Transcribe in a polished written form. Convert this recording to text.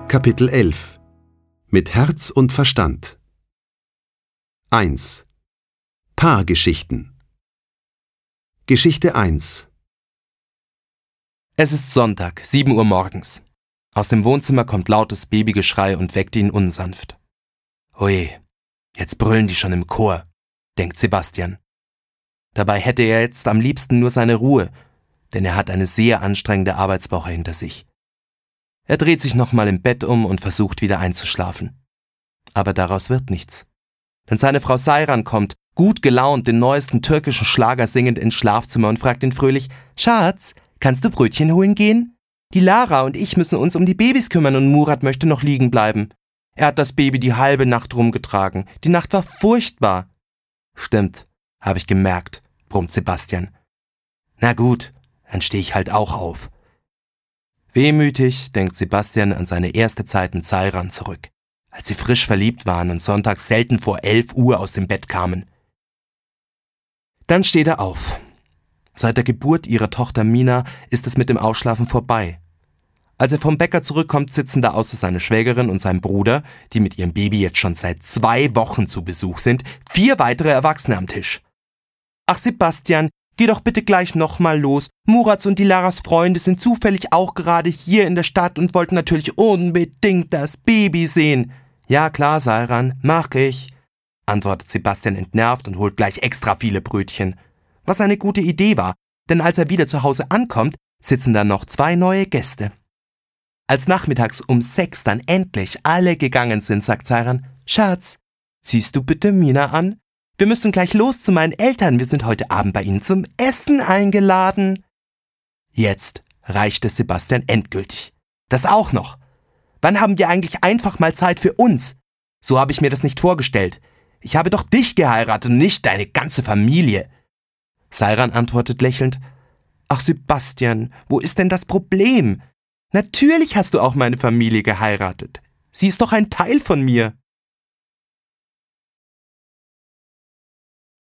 Kapitel 11 Mit Herz und Verstand 1. Paargeschichten. Geschichte 1. Es ist Sonntag, 7 Uhr morgens. Aus dem Wohnzimmer kommt lautes Babygeschrei und weckt ihn unsanft. Hui, jetzt brüllen die schon im Chor, denkt Sebastian. Dabei hätte er jetzt am liebsten nur seine Ruhe, denn er hat eine sehr anstrengende Arbeitswoche hinter sich. Er dreht sich nochmal im Bett um und versucht wieder einzuschlafen. Aber daraus wird nichts. Denn seine Frau Seyran kommt, gut gelaunt, den neuesten türkischen Schlager singend ins Schlafzimmer und fragt ihn fröhlich: Schatz, kannst du Brötchen holen gehen? Die Lara und ich müssen uns um die Babys kümmern und Murat möchte noch liegen bleiben. Er hat das Baby die halbe Nacht rumgetragen. Die Nacht war furchtbar. Stimmt, habe ich gemerkt, brummt Sebastian. Na gut, dann stehe ich halt auch auf. Wehmütig denkt Sebastian an seine erste Zeit mit Seyran zurück, als sie frisch verliebt waren und sonntags selten vor 11 Uhr aus dem Bett kamen. Dann steht er auf. Seit der Geburt ihrer Tochter Mina ist es mit dem Ausschlafen vorbei. Als er vom Bäcker zurückkommt, sitzen da außer seine Schwägerin und sein Bruder, die mit ihrem Baby jetzt schon seit 2 Wochen zu Besuch sind, 4 weitere Erwachsene am Tisch. Ach Sebastian, geh doch bitte gleich nochmal los. Murats und die Laras Freunde sind zufällig auch gerade hier in der Stadt und wollten natürlich unbedingt das Baby sehen. Ja klar, Seyran, mach ich, antwortet Sebastian entnervt und holt gleich extra viele Brötchen. Was eine gute Idee war, denn als er wieder zu Hause ankommt, sitzen da noch 2 neue Gäste. Als nachmittags um 6 dann endlich alle gegangen sind, sagt Seyran: Schatz, ziehst du bitte Mina an? Wir müssen gleich los zu meinen Eltern, wir sind heute Abend bei ihnen zum Essen eingeladen. Jetzt reicht es Sebastian endgültig. Das auch noch. Wann haben wir eigentlich einfach mal Zeit für uns? So habe ich mir das nicht vorgestellt. Ich habe doch dich geheiratet und nicht deine ganze Familie. Seyran antwortet lächelnd: Ach Sebastian, wo ist denn das Problem? Natürlich hast du auch meine Familie geheiratet. Sie ist doch ein Teil von mir.